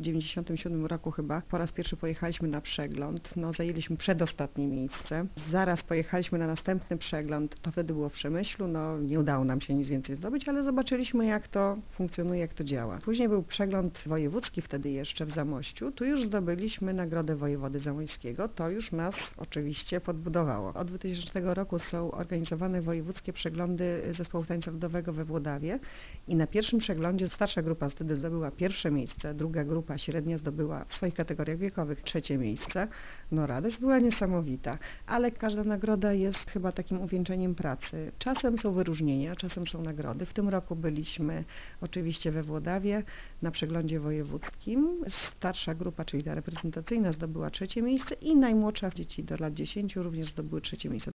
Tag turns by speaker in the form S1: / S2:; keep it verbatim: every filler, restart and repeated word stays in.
S1: W dziewięćdziesiątym siódmym roku chyba po raz pierwszy pojechaliśmy na przegląd, no zajęliśmy przedostatnie miejsce. Zaraz pojechaliśmy na następny przegląd, to wtedy było w Przemyślu, no nie udało nam się nic więcej zdobyć, ale zobaczyliśmy jak to funkcjonuje, jak to działa. Później był przegląd wojewódzki wtedy jeszcze w Zamościu, tu już zdobyliśmy nagrodę wojewody zamojskiego, to już nas oczywiście podbudowało. Od dwutysięcznego roku są organizowane wojewódzkie przeglądy zespołu tańca ludowego we Włodawie i na pierwszym przeglądzie starsza grupa wtedy zdobyła pierwsze miejsce, druga grupa średnia zdobyła w swoich kategoriach wiekowych trzecie miejsce. No radość była niesamowita, ale każda nagroda jest chyba takim uwieńczeniem pracy. Czasem są wyróżnienia, czasem są nagrody. W tym roku byliśmy oczywiście we Włodawie na przeglądzie wojewódzkim. Starsza grupa, czyli ta reprezentacyjna, zdobyła trzecie miejsce i najmłodsza dzieci do lat dziesięciu również zdobyły trzecie miejsce.